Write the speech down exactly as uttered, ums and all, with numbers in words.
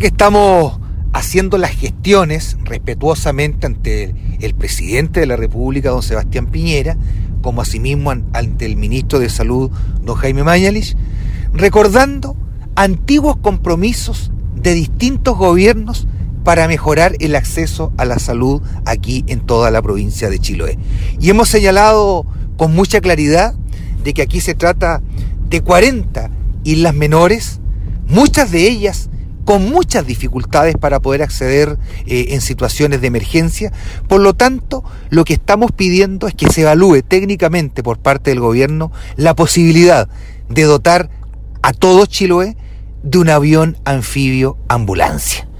que estamos haciendo las gestiones respetuosamente ante el, el presidente de la República, don Sebastián Piñera, como asimismo an, ante el ministro de Salud, don Jaime Mañalich, recordando antiguos compromisos de distintos gobiernos para mejorar el acceso a la salud aquí en toda la provincia de Chiloé. Y hemos señalado con mucha claridad de que aquí se trata de cuarenta islas menores, muchas de ellas con muchas dificultades para poder acceder eh, en situaciones de emergencia. Por lo tanto, lo que estamos pidiendo es que se evalúe técnicamente por parte del gobierno la posibilidad de dotar a todo Chiloé de un avión anfibio ambulancia.